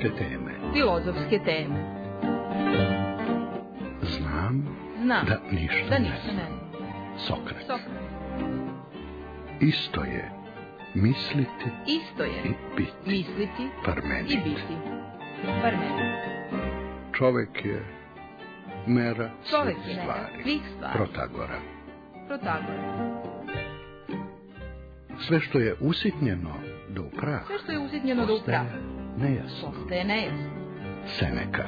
Filozofske teme. Filozofske teme. Znam da ništa ne znam. Sokrat. Isto je misliti i biti. Parmenid. I biti. Parmenid. Čovek je mera svih stvari. Protagora. Sve što je usitnjeno do prah postaje nejasno. Seneka.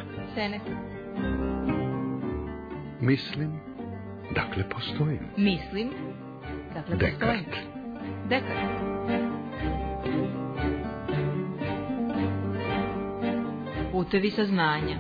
Mislim, dakle postojim. Dekart. Putevi saznanja.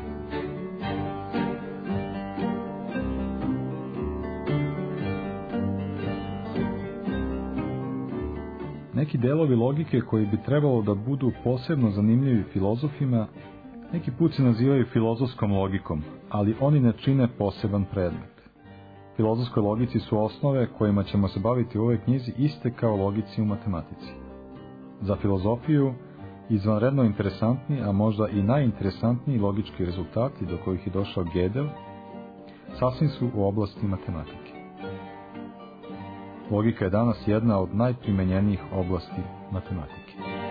Neki delovi logike koji bi trebalo da budu posebno zanimljivi filozofima, neki put se nazivaju filozofskom logikom, ali oni ne čine poseban predmet. Filozofskoj logici su osnove kojima ćemo se baviti u ovoj knjizi iste kao logici u matematici. Za filozofiju izvanredno interesantni, a možda i najinteresantniji logički rezultati do kojih je došao Gödel, sasvim su u oblasti matematike. Logika je danas jedna od najprimenjenijih oblasti matematike.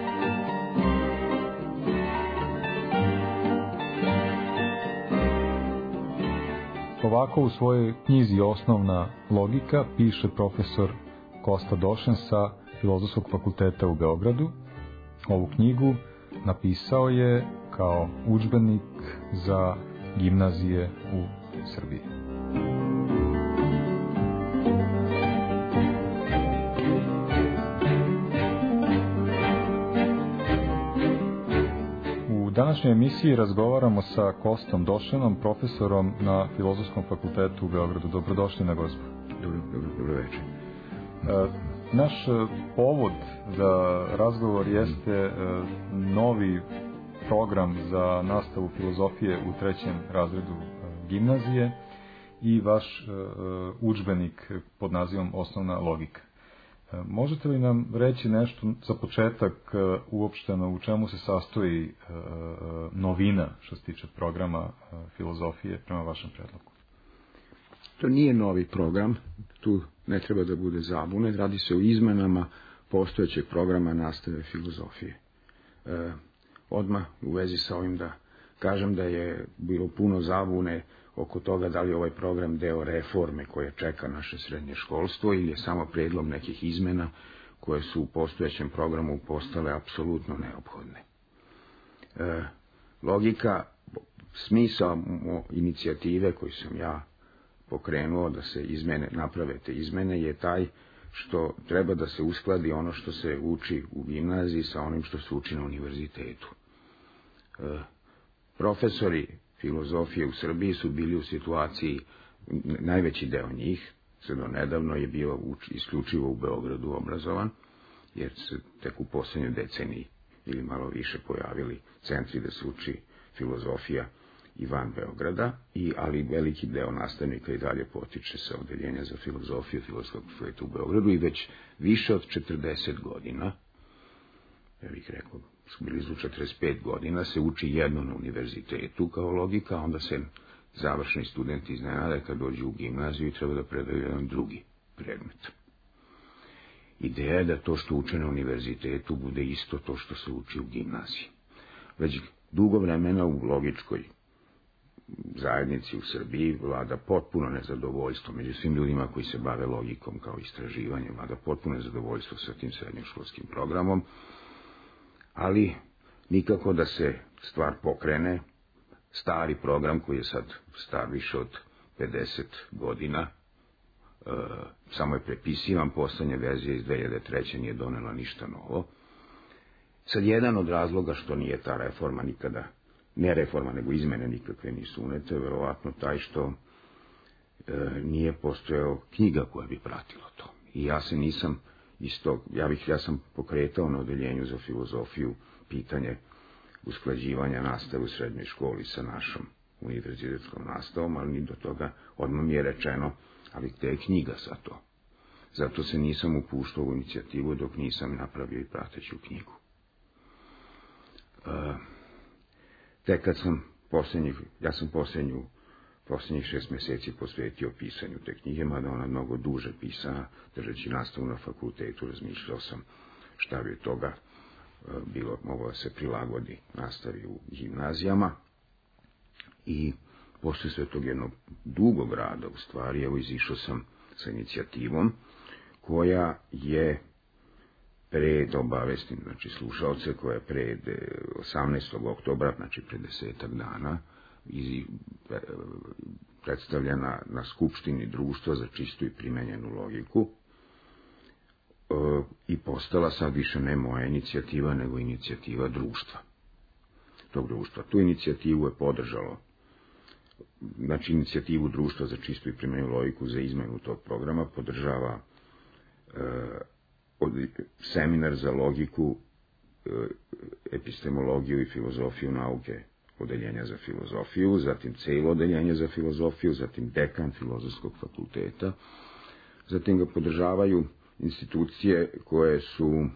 Ovako u svojoj knjizi Osnovna logika piše profesor Kosta Došen sa Filozofskog fakulteta u Beogradu. Ovu knjigu napisao je kao udžbenik za gimnazije u Srbiji. U današnjoj emisiji razgovaramo sa Kostom Došenom, profesorom na Filozofskom fakultetu u Beogradu. Dobrodošli na gospu. Dobro večer. Naš povod za razgovor jeste novi program za nastavu filozofije u 3. razredu gimnazije i vaš udžbenik pod nazivom Osnovna logika. Možete li nam reći nešto za početak uopšteno u čemu se sastoji novina što se tiče programa filozofije prema vašem predlogu? To nije novi program, tu ne treba da bude zabune, radi se o izmenama postojećeg programa nastave filozofije. Odmah u vezi sa ovim da kažem da je bilo puno zabune oko toga da li je ovaj program deo reforme koje čeka naše srednje školstvo ili je samo predlog nekih izmena koje su u postojećem programu postale apsolutno neophodne. Logika, smisao inicijative koju sam ja pokrenuo da se naprave te izmene je taj što treba da se uskladi ono što se uči u gimnaziji sa onim što se uči na univerzitetu. Profesori filozofije u Srbiji su bili u situaciji, najveći deo njih, sve do nedavno je bio isključivo u Beogradu obrazovan, jer se tek u posljednjoj deceniji ili malo više pojavili centri da se uči filozofija i van Beograda, ali veliki deo nastavnika i dalje potiče sa odeljenja za filozofiju Filozofskog fakulteta u Beogradu i već više od 40 godina, ja bih rekao, blizu 45 godina, se uči jedno na univerzitetu kao logika, onda se završni studenti iznenade kad dođu u gimnaziju i treba da predaju jedan drugi predmet. Ideja je da to što uče na univerzitetu bude isto to što se uči u gimnaziji. Već dugo vremena u logičkoj zajednici u Srbiji vlada potpuno nezadovoljstvo, među svim ljudima koji se bave logikom kao istraživanjem, vlada potpuno nezadovoljstvo sa tim srednjoškolskim programom, ali nikako da se stvar pokrene. Stari program koji je sad star više od 50 godina, samo je prepisivan, poslednja verzija iz 2003. nije donela ništa novo. Sad jedan od razloga što nije ta reforma nikada, ne reforma, nego izmene nikakve nisu unete, verovatno taj što nije postojao knjiga koja bi pratila to. I ja se nisam ja sam pokretao na odeljenju za filozofiju pitanje usklađivanja nastave u srednjoj školi sa našom univerzitetskom nastavom, ali ni do toga odmah mi je rečeno, ali gde je knjiga za to? Zato se nisam upuštao u inicijativu dok nisam napravio i prateću knjigu. tek kad sam posljednjih 6 mjeseci posvetio pisanju te knjige, mada ona mnogo duže pisana, držeći nastavu na fakultetu, razmišljao sam šta bi od toga bilo, moglo da se prilagodi nastavi u gimnazijama. I posle sve tog jednog dugog rada, u stvari, evo izišao sam sa inicijativom koja je pred obavestim, znači slušalce, koja je pred 18. oktobra, znači pred 10 dana, predstavljena na Skupštini Društva za čistu i primenjenu logiku i postala sad više ne moja inicijativa, nego inicijativa društva. Tog društva. Tu inicijativu je podržalo, znači inicijativu Društva za čistu i primenjenu logiku za izmenu tog programa podržava seminar za logiku, epistemologiju i filozofiju nauke odeljenja za filozofiju, zatim cijelo odeljenje za filozofiju, zatim dekan Filozofskog fakulteta, zatim ga podržavaju institucije koje su,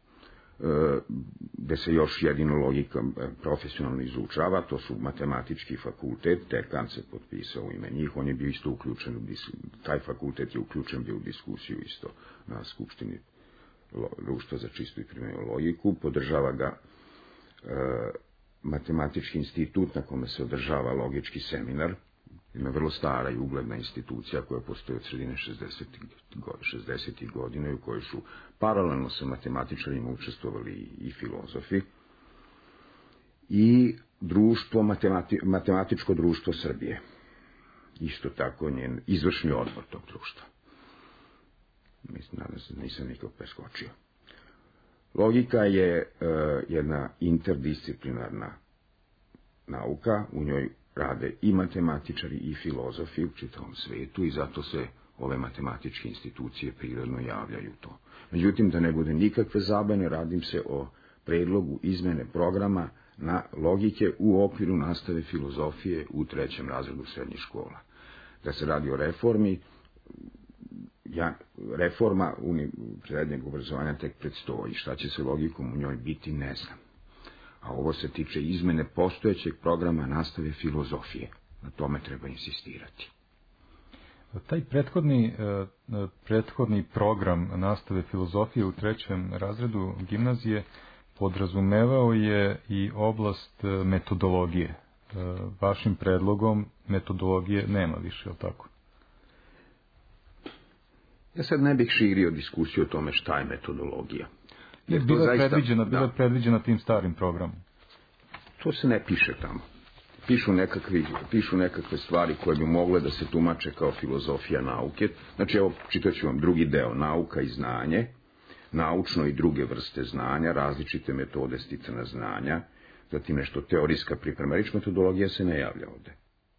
gde se još jedino logika profesionalno izučava, to su Matematički fakultet, dekan se potpisao u ime njih, on je bio isto uključen, taj fakultet je uključen bio u diskusiju isto na Skupštini Društva za čistu i primenjenu logiku, podržava ga Matematički institut na kome se održava logički seminar, ima vrlo stara i ugledna institucija koja postoji od sredine 60. godina u kojoj su paralelno sa matematičarima učestvovali i filozofi, i Matematičko društvo Srbije, isto tako njen izvršni odbor tog društva. Mislim, nadam se da nisam nikog preskočio. Logika je jedna interdisciplinarna nauka, u njoj rade i matematičari i filozofi u čitavom svetu i zato se ove matematičke institucije prirodno javljaju to. Međutim, da ne bude nikakve zabane, radim se o predlogu izmene programa na logike u okviru nastave filozofije u 3. razredu srednjih škola. Da se radi o reformi, reforma srednjeg obrazovanja tek predstoji. Šta će se logikom u njoj biti, ne znam. A ovo se tiče izmene postojećeg programa nastave filozofije. Na tome treba insistirati. Taj prethodni program nastave filozofije u 3. razredu gimnazije podrazumevao je i oblast metodologije. Vašim predlogom metodologije nema više, je li tako? Ja sad ne bih širio diskusiju o tome šta je metodologija. Bila je predviđena tim starim programom. To se ne piše tamo. Pišu nekakve stvari koje bi mogle da se tumače kao filozofija nauke. Znači, evo, čitat ću vam drugi deo, nauka i znanje, naučno i druge vrste znanja, različite metode sticanja znanja, zatim nešto teorijska priprema. Riječ metodologija se ne javlja ovde.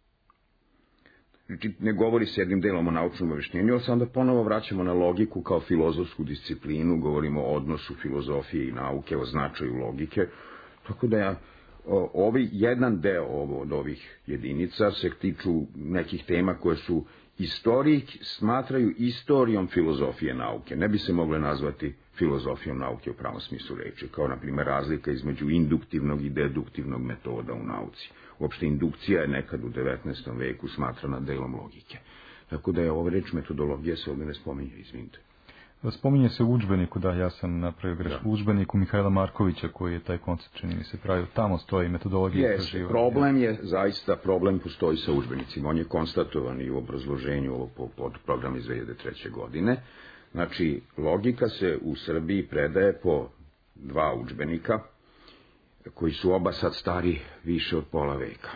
Znači, ne govori se jednim delom o naučnom objašnjenju, ali se onda ponovo vraćamo na logiku kao filozofsku disciplinu, govorimo o odnosu filozofije i nauke, o značaju logike, tako da jedan deo od ovih jedinica se tiču nekih tema koje su smatraju istorijom filozofije nauke. Ne bi se mogle nazvati filozofijom nauke u pravom smislu reči, kao na primjer razlika između induktivnog i deduktivnog metoda u nauci. Uopšte indukcija je nekad u 19. veku smatrana delom logike. Tako da je ova reč metodologija se ovdje ne spominje, izvinite. Spominje se u udžbeniku, da, ja sam napravio grešku, u udžbeniku Mihajla Markovića, koji je taj koncept, čini mi se, pravio. Tamo stoji metodologija istraživanja. Problem je, zaista problem postoji sa udžbenicima. On je konstatovan i u obrazloženju ovog programa iz 2003. godine. Znači, logika se u Srbiji predaje po 2 udžbenika, koji su oba sad stari više od pola veka.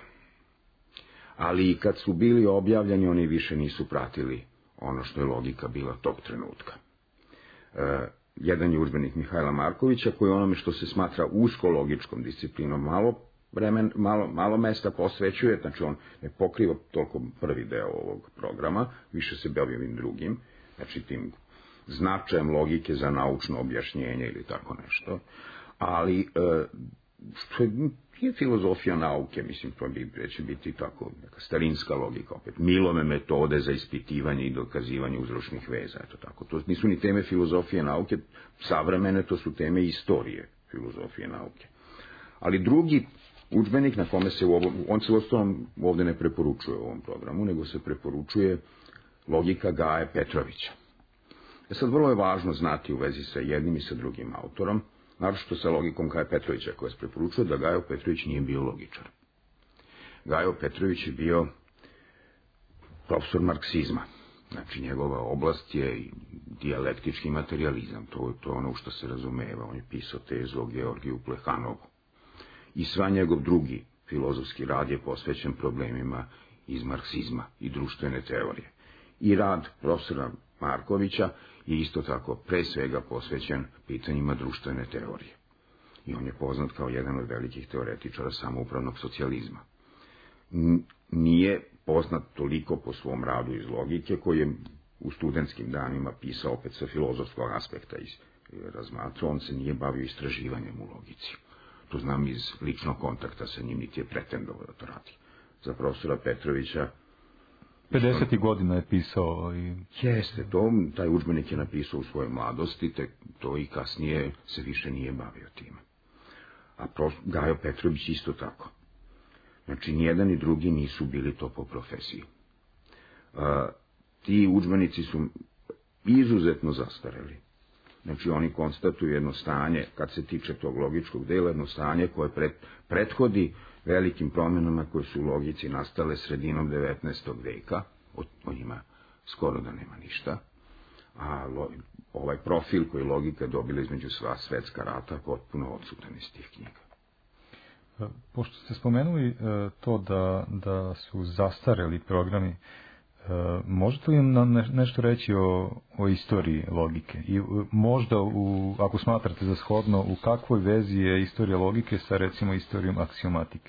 Ali i kad su bili objavljeni, oni više nisu pratili ono što je logika bila tog trenutka. Jedan je udžbenik Mihajla Markovića, koji je onome što se smatra usko logičkom disciplinom malo mesta posvećuje, znači on ne pokriva toliko prvi deo ovog programa, više se bavi ovim drugim, znači tim značajem logike za naučno objašnjenje ili tako nešto, ali što je filozofija nauke, mislim, to će biti tako neka starinska logika, opet Milove metode za ispitivanje i dokazivanje uzročnih veza, eto tako. To nisu ni teme filozofije nauke savremene, to su teme istorije filozofije nauke. Ali drugi udžbenik na kome se on se uostalom ovde ne preporučuje u ovom programu, nego se preporučuje logika Gaje Petrovića. Sad vrlo je važno znati u vezi sa jednim i sa drugim autorom, naročito sa logikom Gaje Petrovića, koja se preporučuje da Gajo Petrović nije bio logičar. Gajo Petrović je bio profesor marksizma. Znači, njegova oblast je dijalektički materializam, to je ono u što se razumeva. On je pisao tezu o Georgiju Plehanovu. I sva njegov drugi filozofski rad je posvećen problemima iz marksizma i društvene teorije. I rad profesora Markovića je isto tako pre svega posvećen pitanjima društvene teorije. I on je poznat kao jedan od velikih teoretičara samoupravnog socijalizma. Nije poznat toliko po svom radu iz logike, koji je u studentskim danima pisao opet sa filozofskog aspekta i razmatrao. On se nije bavio istraživanjem u logici. To znam iz ličnog kontakta sa njim, niti je pretendovao da to radi. Za profesora Petrovića 50. godina je pisao i... Jeste, taj udžbenik je napisao u svojoj mladosti, te to i kasnije se više nije bavio time. A Gajo Petrović isto tako. Znači, nijedan i drugi nisu bili to po profesiji. Ti udžbenici su izuzetno zastareli. Znači, oni konstatuju jedno stanje, kad se tiče tog logičkog dela, jedno stanje koje prethodi velikim promjenama koje su u logici nastale sredinom 19. veka, o njima skoro da nema ništa, a ovaj profil koji logika dobila između sva svetska rata potpuno odsutan iz tih knjiga. Pošto ste spomenuli to da su zastareli programi, možete li nam nešto reći o istoriji logike? I možda, ako smatrate za shodno, u kakvoj vezi je istorija logike sa, recimo, istorijom aksiomatike?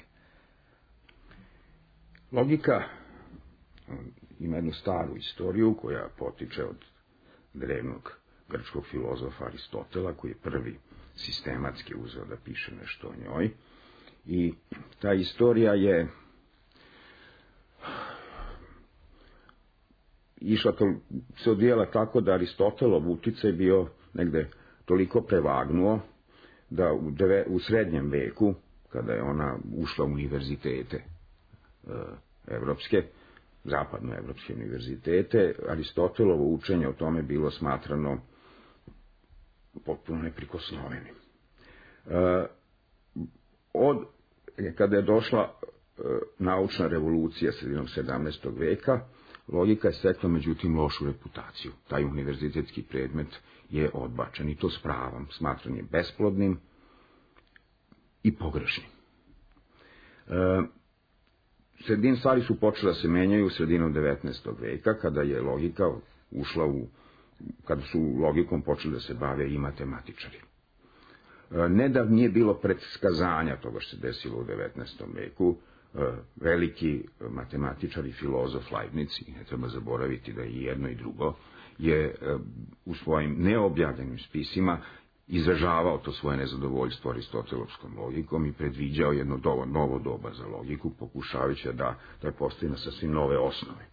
Logika ima jednu staru istoriju koja potiče od drevnog grčkog filozofa Aristotela, koji je prvi sistematski uzeo da piše nešto o njoj. I ta istorija je išla, se odvijela tako da Aristotelov uticaj bio negde toliko prevagnuo da u srednjem veku, kada je ona ušla u univerzitete evropske, zapadnoevropske univerzitete, Aristotelovo učenje o tome bilo smatrano potpuno neprikosnovenim. Kada je došla naučna revolucija sredinom 17. veka, logika je stekla međutim lošu reputaciju. Taj univerzitetski predmet je odbačen i to s pravom, smatran je besplodnim i pogrešnim. Sredin stvari su počele da se menjaju sredinom 19. veka, kada je logika ušla kada su logikom počeli da se bave i matematičari. Ne da nije bilo predskazanja toga što se desilo u 19. veku, veliki matematičar i filozof Leibniz, i ne treba zaboraviti da je i jedno i drugo, je u svojim neobjavljenim spisima izražavao to svoje nezadovoljstvo aristotelovskom logikom i predviđao jedno novo doba za logiku, pokušavajući da je postavi na sasvim nove osnove.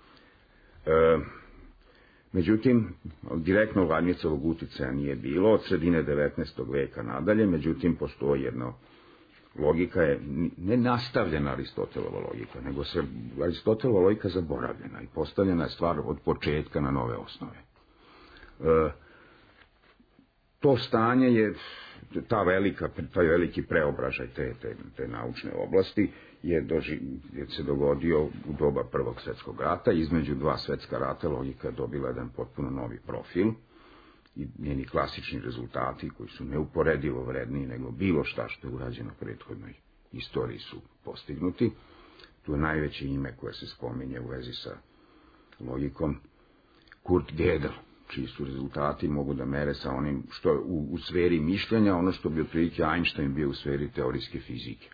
Međutim, direktno Leibnizovog uticaja nije bilo od sredine 19. veka nadalje, međutim, postoji jedno logika je ne nastavljena Aristotelova logika, nego se Aristotelova logika zaboravljena i postavljena je stvar od početka na nove osnove. To stanje je, taj veliki preobražaj te naučne oblasti je se dogodio u doba Prvog svjetskog rata. Između dva svjetska rata logika je dobila jedan potpuno novi profil i njeni klasični rezultati koji su neuporedivo vredniji nego bilo šta što je urađeno u prethodnoj istoriji su postignuti. Tu je najveće ime koje se spominje u vezi sa logikom Kurt Gödel, čiji su rezultati mogu da mere sa onim što je u sferi mišljenja, ono što bi otprilike Einstein bio u sferi teorijske fizike.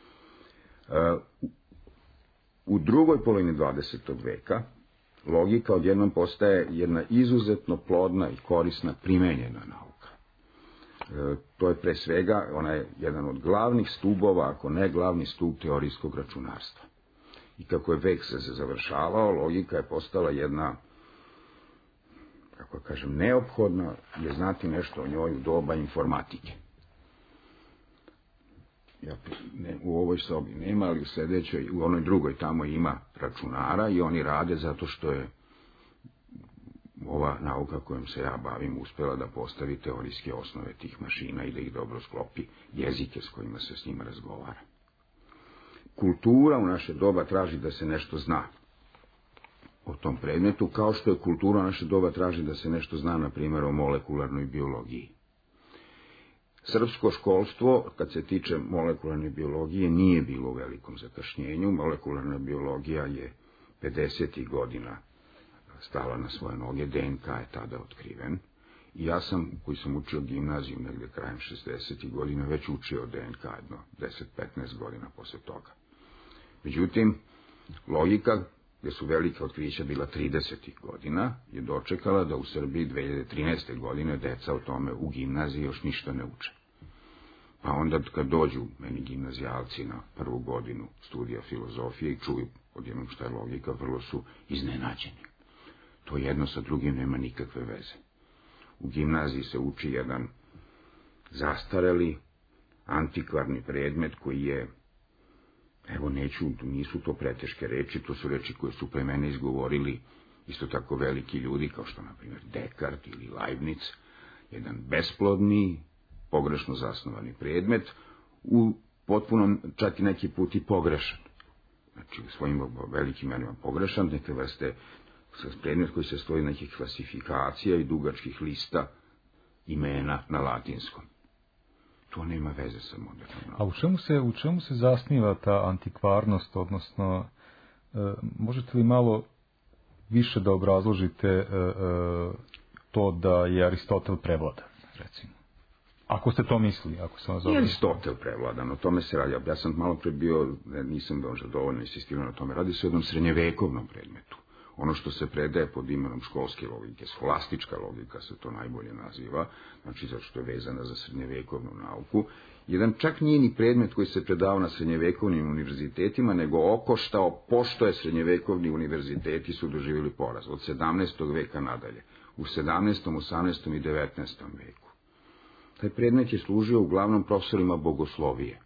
U drugoj polovini 20. veka logika odjednom postaje jedna izuzetno plodna i korisna primenjena nauka. To je pre svega, ona je jedan od glavnih stubova, ako ne glavni stub teorijskog računarstva. I kako je vek se završavao, logika je postala jedna, kako kažem, neophodna je znati nešto o njoj u doba informatike. U ovoj sobi nema, ali u sljedećoj, u onoj drugoj tamo ima računara i oni rade zato što je ova nauka kojom se ja bavim uspjela da postavi teorijske osnove tih mašina i da ih dobro sklopi, jezike s kojima se s njima razgovara. Kultura u naše doba traži da se nešto zna o tom predmetu, kao što je kultura u naše doba traži da se nešto zna, na primjer, o molekularnoj biologiji. Srpsko školstvo, kad se tiče molekularne biologije, nije bilo u velikom zakašnjenju. Molekularna biologija je 50. godina stala na svoje noge, DNK je tada otkriven. I ja sam, koji sam učio gimnaziju negde krajem 60. godina, već učio DNK jedno 10-15 godina posle toga. Međutim, logika, gdje su velike otkrića bila 30. godina, je dočekala da u Srbiji 2013. godine deca o tome u gimnaziji još ništa ne uče. Pa onda kad dođu meni gimnazijalci na prvu godinu studija filozofije i čuju odjednom šta je logika, vrlo su iznenađeni. To jedno sa drugim nema nikakve veze. U gimnaziji se uči jedan zastareli, antikvarni predmet koji je, evo nisu to preteške reči, to su reči koje su pre mene izgovorili isto tako veliki ljudi, kao što na primjer Descartes ili Leibniz, jedan besplodni, pogrešno zasnovani predmet, u potpuno, čak i neki put i pogrešan. Znači, u svojim velikim imenima pogrešan, neke vrste predmet koji se stoji nekih klasifikacija i dugačkih lista imena na latinskom. To nema veze sa modernom. A u čemu se zasniva ta antikvarnost, odnosno, možete li malo više da obrazložite to da je Aristotel prevladan, recimo? Ako ste to mislili, ako sam vas Nije Aristotel prevladan, o tome se radi. Ja sam malo pre bio, nisam možda dovoljno insistirao na tome, radi se o jednom srednjevekovnom predmetu. Ono što se predaje pod imenom školske logike, scholastička logika se to najbolje naziva, znači zato što je vezana za srednjevekovnu nauku. Jedan čak nije ni predmet koji se predao na srednjevekovnim univerzitetima, nego okoštao, pošto je srednjevekovni univerziteti su doživjeli poraz od 17. veka nadalje, u 17., 18. i 19. veku. Taj predmet je služio uglavnom profesorima bogoslovije.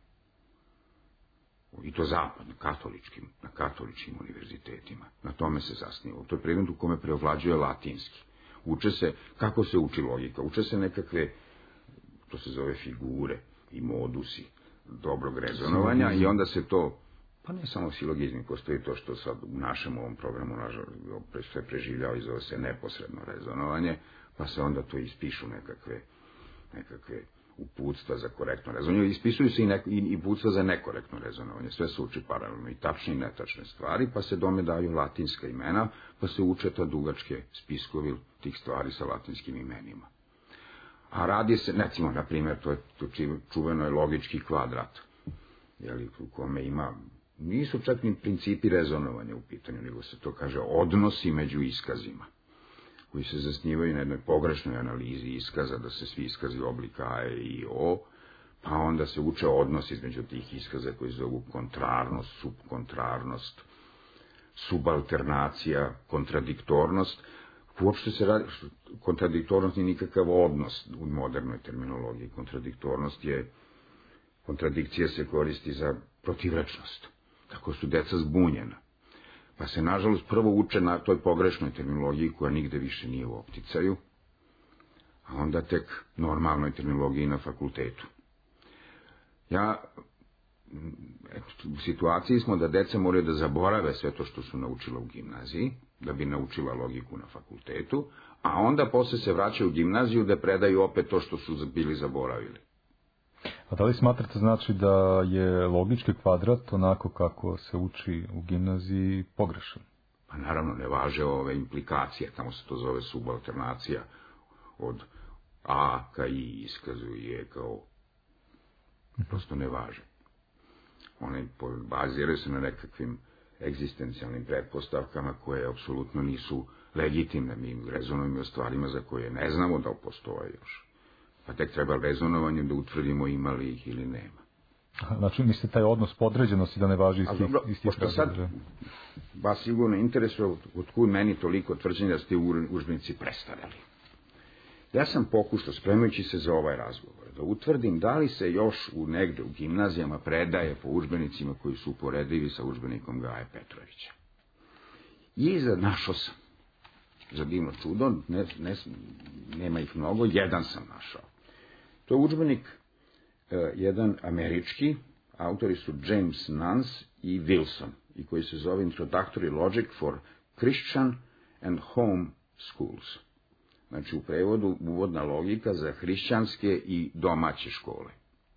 I to zapadno, na katoličkim univerzitetima. Na tome se zasniva. To je predmet u kome preovlađuje latinski. Uče se, kako se uči logika? Uče se nekakve, to se zove figure i modusi dobrog rezonovanja i onda se to, pa ne samo silogizmi, postoji to što sad u našem ovom programu sve preživljava i zove se neposredno rezonovanje, pa se onda to ispišu nekakve uputstva za korektno rezonovanje. Ispisuju se i uputstva za nekorektno rezonovanje. Sve se uči paralelno i tačne i netačne stvari, pa se dome daju latinska imena, pa se uče ta dugačke spiskovi tih stvari sa latinskim imenima. A radi se, recimo, na primjer, to čuveno je logički kvadrat, u kome ima, nisu čak ni principi rezonovanja u pitanju, nego se to kaže odnosi među iskazima, koji se zasnivaju na jednoj pogrešnoj analizi iskaza, da se svi iskazi oblika A, E i O, pa onda se uče odnos između tih iskaza koji se zovu kontrarnost, subkontrarnost, subalternacija, kontradiktornost. Uopšte se radi, kontradiktornost nije nikakav odnos u modernoj terminologiji. Kontradikcija se koristi za protivrečnost. Tako su deca zbunjena. Pa se, nažalost, prvo uče na toj pogrešnoj terminologiji koja nigde više nije u opticaju, a onda tek normalnoj terminologiji na fakultetu. U situaciji smo da deca moraju da zaborave sve to što su naučila u gimnaziji, da bi naučila logiku na fakultetu, a onda posle se vraćaju u gimnaziju da predaju opet to što su bili zaboravili. A da li smatrate znači da je logički kvadrat onako kako se uči u gimnaziji pogrešan? Pa naravno ne važe ove implikacije, tamo se to zove subalternacija od A ka I iskazu i E kao prosto ne važe. One baziraju se na nekakvim egzistencijalnim pretpostavkama koje apsolutno nisu legitimne. Mi rezonujemo o stvarima za koje ne znamo da postoje još. Pa tek treba rezonovanjem da utvrdimo ima li ih ili nema. Znači, mislite taj odnos podređenosti da ne važi istih pošto sad vas sigurno interesuje otkud meni toliko tvrđenja da ste udžbenici prestareli. Ja sam pokušao, spremajući se za ovaj razgovor, da utvrdim da li se još negde u gimnazijama predaje po udžbenicima koji su uporedivi sa udžbenikom Gaje Petrovića. I našao sam, za divno čudo, nema ih mnogo, jedan sam našao. To je udžbenik jedan američki, autori su James Nance i Wilson, i koji se zove Introductory Logic for Christian and Home Schools. Znači, u prevodu uvodna logika za hrišćanske i domaće škole.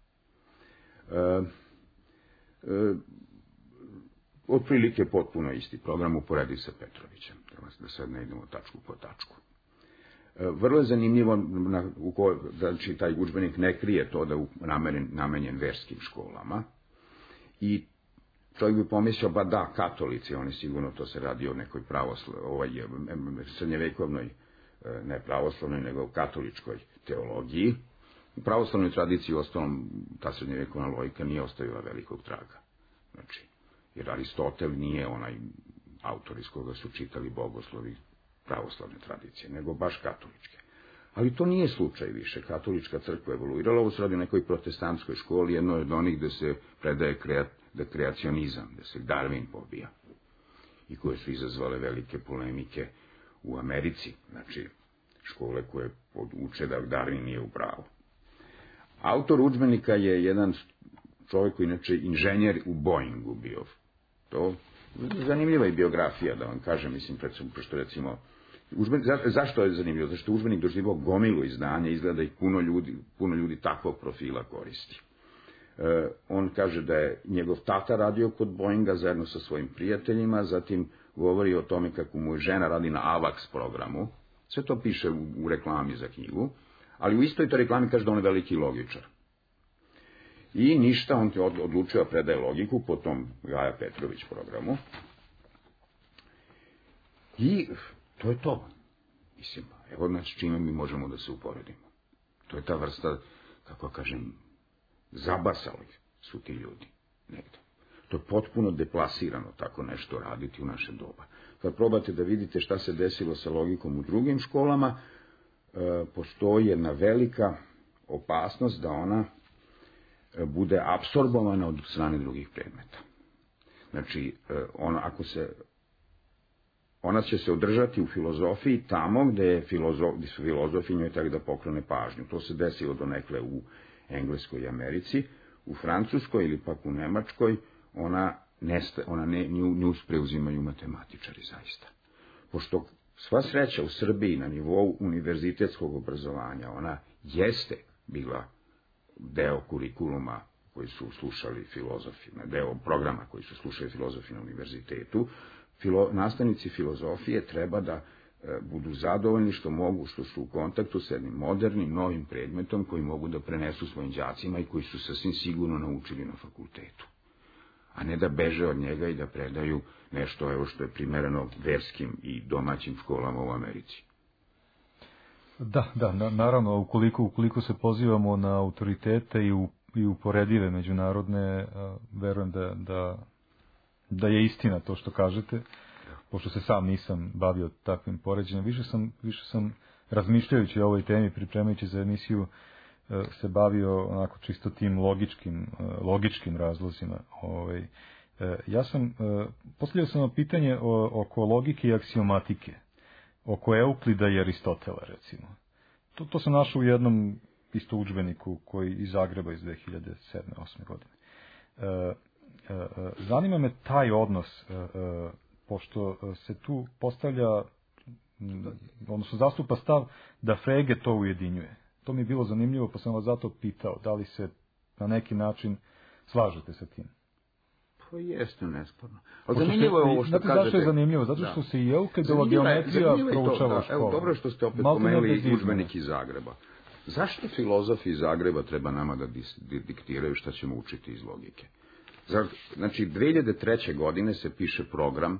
Otprilike potpuno isti program, uporediv sa Petrovićem, da sad ne idemo tačku po tačku. Vrlo je zanimljivo, znači taj udžbenik ne krije to da je namenjen verskim školama, i čovjek bi pomislio, ba da, katolici, oni sigurno, to se radi o nekoj srednjevekovnoj, ne pravoslavnoj, nego katoličkoj teologiji. U pravoslavnoj tradiciji, ostalom, ta srednjevekovna logika nije ostavila velikog traga. Znači, jer Aristotel nije onaj autor iz koga su čitali bogoslovi pravoslavne tradicije, nego baš katoličke. Ali to nije slučaj više. Katolička crkva evoluirala, ovo se radi o nekoj protestantskoj školi, jednoj od onih gde se predaje kreacionizam, gde se Darwin pobija, i koje su izazvale velike polemike u Americi, znači škole koje poduče da Darwin nije u pravu. Autor udžbenika je jedan čovjek koji inače inženjer u Boeingu bio. To zanimljiva je biografija, da vam kažem, mislim, što recimo, zašto je zanimljivo? Zašto je udžbenik doživao gomilu izdanja, izgleda ih puno ljudi takvog profila koristi. On kaže da je njegov tata radio kod Boeinga zajedno sa svojim prijateljima, zatim govori o tome kako mu žena radi na AVAX programu, sve to piše u reklami za knjigu, ali u istoj toj reklami kaže da on je veliki logičar. I ništa, on je odlučio da predaje logiku po tom Gaja Petrović programu. I to je to. Mislim, evo nas čime mi možemo da se uporedimo. To je ta vrsta, kako kažem, zabasali su ti ljudi negde. To je potpuno deplasirano tako nešto raditi u naše doba. Kad probate da vidite šta se desilo sa logikom u drugim školama, postoji jedna velika opasnost da ona bude apsorbovana od strane drugih predmeta. Znači, ona će se održati u filozofiji tamo gde su filozofi njoj tako da poklone pažnju. To se desilo donekle u Engleskoj i Americi, u Francuskoj ili pak u Nemačkoj, nju preuzimaju matematičari zaista. Pošto sva sreća u Srbiji na nivou univerzitetskog obrazovanja, ona jeste bila deo kurikuluma koji su slušali filozofi, deo programa koji su slušali filozofi na univerzitetu, nastavnici filozofije treba da budu zadovoljni što mogu, što su u kontaktu s jednim modernim, novim predmetom koji mogu da prenesu svojim đacima i koji su sasvim sigurno naučili na fakultetu. A ne da beže od njega i da predaju nešto, evo što je primereno verskim i domaćim školama u Americi. Da, naravno, ukoliko se pozivamo na autoritete i uporedive međunarodne, verujem da je istina to što kažete, pošto se sam nisam bavio takvim poređenjem. Više sam razmišljajući o ovoj temi, pripremajući za emisiju, se bavio onako čisto tim logičkim razlozima. Postavljao sam pitanje oko logike i aksiomatike, oko Euklida i Aristotela, recimo. To sam našao u jednom isto udžbeniku koji iz Zagreba iz 2007-2008. godine. Zanima me taj odnos, pošto se tu postavlja, odnosno zastupa stav da Frege to ujedinjuje. To mi je bilo zanimljivo, pa sam vas zato pitao, da li se na neki način slažete sa tim? Pa jeste, nesporno. Ali zanimljivo je ovo što kažete. Zašto je zanimljivo? Zato što se i Euklidova geometrija proučava u školu. Evo, dobro što ste opet pomenuli udžbenik iz Zagreba. Zašto filozofi iz Zagreba treba nama da diktiraju šta ćemo učiti iz logike? Znači, 2003. godine se piše program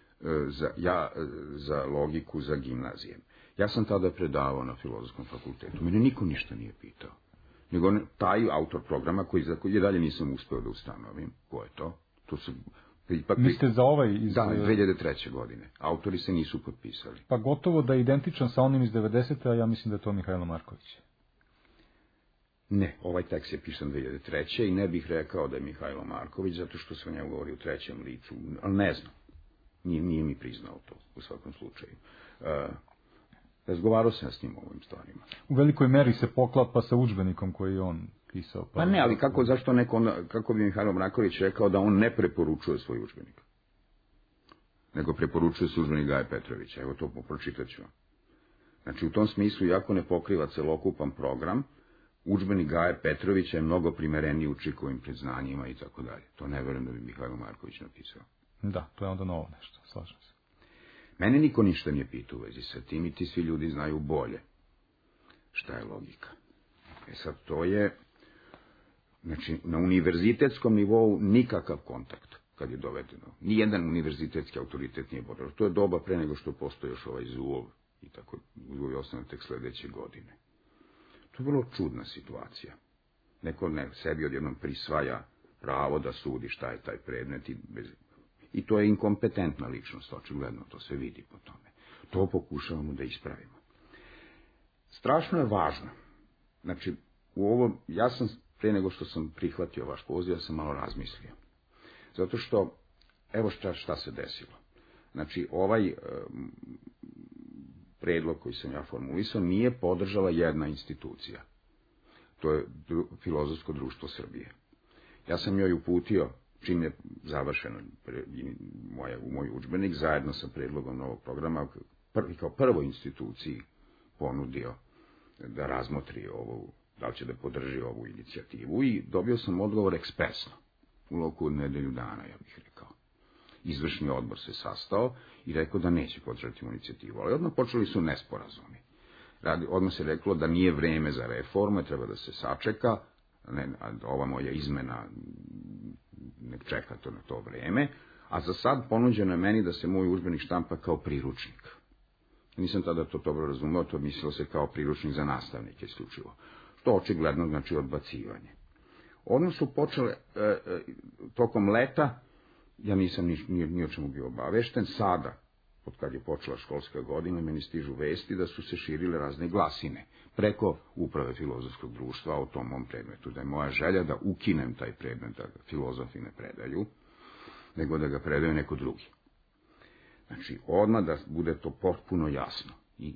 za logiku za gimnazije. Ja sam tada predavao na Filozofskom fakultetu. Mene niko ništa nije pitao. Nego taj autor programa, koji dalje nisam uspeo da ustanovim, ko je to? Mislite za ovaj iz... Da, 2003. godine. Autori se nisu potpisali. Pa gotovo da je identičan sa onim iz 90. a ja mislim da je to Mihajlo Marković. Ne, ovaj tekst je pisan 2003. i ne bih rekao da je Mihajlo Marković, zato što se o njemu govori u trećem licu, ali ne znam. Nije mi priznao to, u svakom slučaju. Razgovarao sam s njim o ovim stvarima. U velikoj meri se poklapa sa udžbenikom koji je on pisao. Pa ne, ali kako bi Mihajlo Marković rekao da on ne preporučuje svoj udžbenik, nego preporučuje se udžbenik Gaje Petrovića. Evo to pročitat ću vam. Znači, u tom smislu, iako ne pokriva celokupan program, udžbenik Gaje Petrovića je mnogo primereniji učikovim predznanjima i tako dalje. To ne verujem da bi Mihajlo Marković napisao. Da, to je onda novo nešto, slažem se. Mene niko ništa nije pitao u vezi sa tim i ti svi ljudi znaju bolje šta je logika. Sad, to je, znači, na univerzitetskom nivou nikakav kontakt kad je dovedeno. Nijedan univerzitetski autoritet nije boravio. To je doba pre nego što postoji još ovaj ZUOV i tako, ZUOV je osnovan tek sledeće godine. To je vrlo čudna situacija. Neko sebi odjednom prisvaja pravo da sudi šta je taj predmet i to je inkompetentna ličnost, očigledno, to se vidi po tome. To pokušavamo da ispravimo. Strašno je važno. Znači, ja sam, pre nego što sam prihvatio vaš poziv, ja sam malo razmislio. Zato što, evo šta se desilo. Znači, ovaj predlog koji sam ja formulisao nije podržala jedna institucija. To je Filozofsko društvo Srbije. Ja sam joj uputio, čim je završeno moj udžbenik, zajedno sa predlogom novog programa, kao prvoj instituciji ponudio da razmotri ovu, da li će da podrži ovu inicijativu, i dobio sam odgovor ekspresno, u roku od nedelju dana, ja bih rekao. Izvršni odbor se sastao i rekao da neće podržati inicijativu, ali odmah počeli su nesporazumi. Odmah se reklo da nije vreme za reforme, treba da se sačeka, ova moja izmena nek čeka to na to vreme, a za sad ponuđeno je meni da se moj udžbenik štampa kao priručnik. Nisam tada to dobro razumeo, to mislilo se kao priručnik za nastavnike isključivo, što očigledno znači odbacivanje. Odmah su počele, tokom leta, ja nisam ni o čemu bio obavešten, sada, od kad je počela školska godina, meni stižu vesti da su se širile razne glasine preko uprave Filozofskog društva o tom mom predmetu, da je moja želja da ukinem taj predmet, da ga filozofi ne predaju, nego da ga predaju neko drugi. Znači, odmah da bude to potpuno jasno. I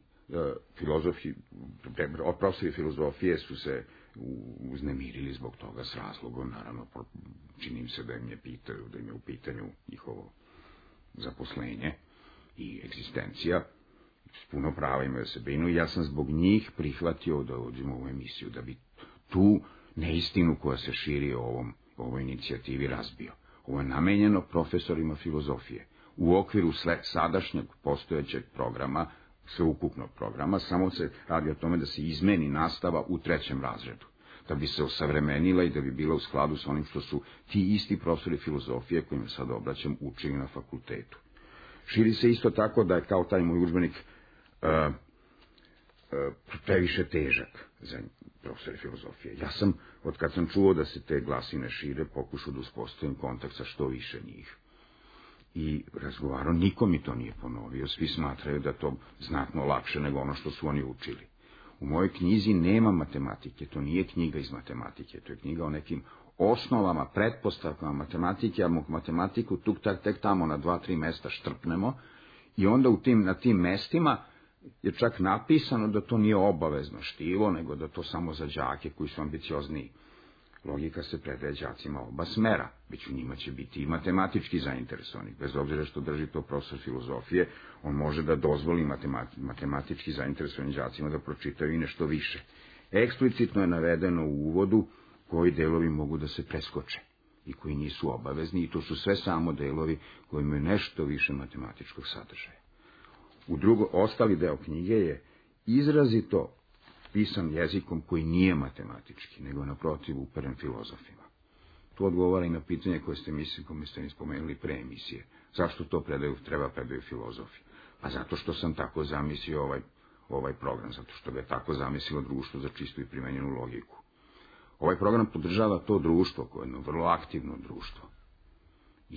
profesori filozofije su se uznemirili zbog toga s razlogom, naravno, činim se da im je u pitanju njihovo zaposlenje i egzistencija, s puno prava imaju da se brinu, i ja sam zbog njih prihvatio da dođem u ovu emisiju, da bi tu neistinu koja se širi o ovoj inicijativi razbio. Ovo je namenjeno profesorima filozofije. U okviru sadašnjeg postojećeg programa, sveukupnog programa, samo se radi o tome da se izmeni nastava u 3. razredu, da bi se osavremenila i da bi bila u skladu sa onim što su ti isti profesori filozofije, kojima sad obraćam, učili na fakultetu. Širi se isto tako da je kao taj moj udžbenik previše težak za profesore filozofije. Ja sam, od kad sam čuo da se te glasine šire, pokušao da uspostavim kontakt sa što više njih. I razgovarao, niko mi to nije ponovio, svi smatraju da to znatno lakše nego ono što su oni učili. U mojoj knjizi nema matematike, to nije knjiga iz matematike, to je knjiga o nekim osnovama, pretpostavkama matematike, a matematiku tek tamo na 2-3 mesta štrpnemo, i onda na tim mestima je čak napisano da to nije obavezno štivo, nego da to samo za đake koji su ambiciozniji. Logika se predaje đacima oba smera, već u njima će biti i matematički zainteresovani. Bez obzira što drži to profesor filozofije, on može da dozvoli matematički zainteresovanim đacima da pročitaju i nešto više. Eksplicitno je navedeno u uvodu koji delovi mogu da se preskoče i koji nisu obavezni, i to su sve samo delovi koji imaju nešto više matematičkog sadržaja. Ostali deo knjige je izrazito pisan jezikom koji nije matematički, nego naprotiv uperen filozofima. To odgovara i na pitanje koje ste mi spomenuli pre emisije. Zašto to treba predaju filozofi? Pa zato što sam tako zamislio ovaj program, zato što ga je tako zamislilo Društvo za čistu i primenjenu logiku. Ovaj program podržava to društvo, koje je jedno vrlo aktivno društvo. I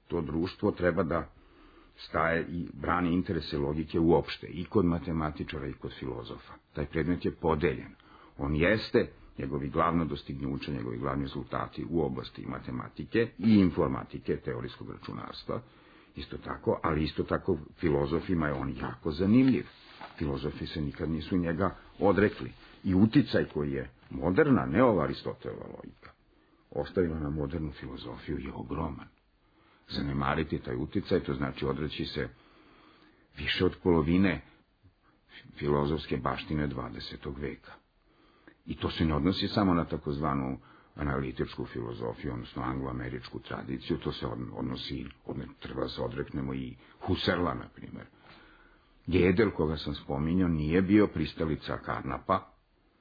to društvo treba da staje i brani interese logike uopšte, i kod matematičara i kod filozofa. Taj predmet je podeljen. On jeste, njegovi glavno dostignuća, njegovi glavni rezultati u oblasti matematike i informatike, teorijskog računarstva, isto tako, ali isto tako filozofima je on jako zanimljiv. Filozofi se nikad nisu njega odrekli. I uticaj koji je moderna, ne ova Aristotelova logika, ostavila na modernu filozofiju je ogroman. Zanemariti taj uticaj, to znači odreći se više od polovine filozofske baštine 20. veka. I to se ne odnosi samo na takozvanu analitičku filozofiju, odnosno angloameričku tradiciju, to se odnosi, treba da se odreknemo i Husserla, na primjer. Gödel, koga sam spominjao, nije bio pristalica Carnapa,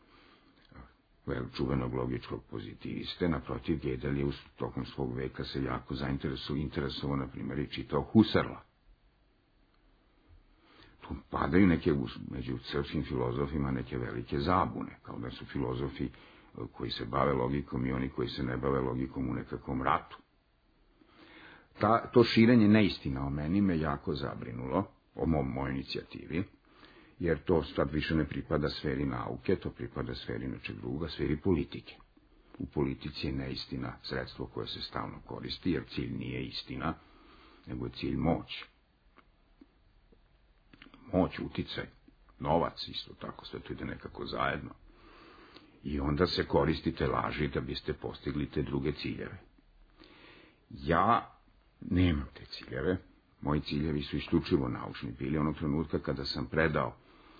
čuvenog logičkog pozitiviste, naprotiv, Gödel je tokom svog veka se jako interesovao, na primjer, i čitao Husserla. Tu padaju među srpskim filozofima neke velike zabune, kao da su filozofi koji se bave logikom i oni koji se ne bave logikom u nekakvom ratu. To širenje neistina o meni me jako zabrinulo, o mojoj inicijativi, jer to sad više ne pripada sferi nauke, to pripada sferi nečeg druga, sferi politike. U politici je neistina sredstvo koje se stalno koristi, jer cilj nije istina, nego je cilj moć. Moć, uticaj, novac, isto tako, sve to ide nekako zajedno. I onda se koristite laži da biste postigli te druge ciljeve. Ja nemam te ciljeve, moji ciljevi su isključivo naučni bili. Onog trenutka kada sam predao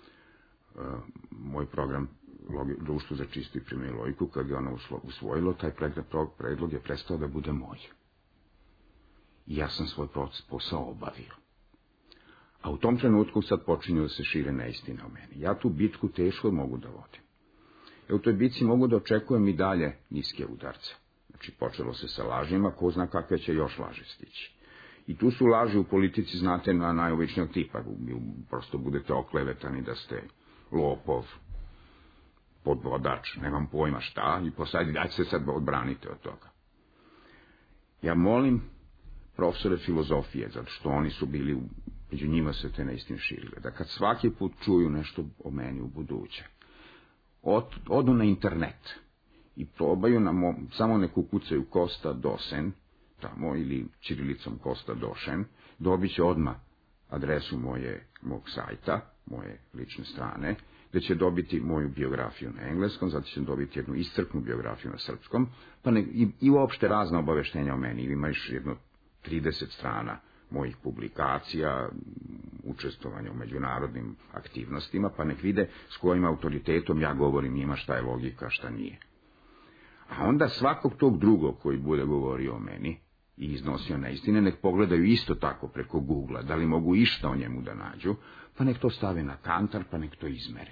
moj program Društvu za čistu i primjenu logiku, kad je ono usvojilo, taj predlog je prestao da bude moj. I ja sam svoj posao obavio. A u tom trenutku sad počinju da se šire neistine o meni. Ja tu bitku teško mogu da vodim. U toj bitci mogu da očekujem i dalje niske udarce. Znači, počelo se sa lažima, ko zna kakve će još laži stići. I tu su laži u politici, znate, na najobičnijeg tipa. Prosto budete oklevetani da ste lopov, podvodač, nemam pojma šta, i dajte se sad odbranite od toga. Ja molim profesore filozofije, zato što oni su bili, među njima se te neistine širile, da kad svaki put čuju nešto o meni u buduće, odu na internet i probaju samo neku kucaju Kosta Dosen, tamo, ili ćirilicom Kosta Došen, dobit će odmah adresu mog sajta, moje lične strane, gde će dobiti moju biografiju na engleskom, zato će dobiti jednu iscrpnu biografiju na srpskom, pa i uopšte razna obaveštenja o meni. Ima još jedno 30 strana mojih publikacija, učestvovanja u međunarodnim aktivnostima, pa nek vide s kojim autoritetom ja govorim njima šta je logika, šta nije. A onda svakog tog drugog koji bude govorio o meni i iznosio neistine, nek pogledaju isto tako preko Google-a, da li mogu išta o njemu da nađu, pa nek to stave na kantar, pa nek to izmere.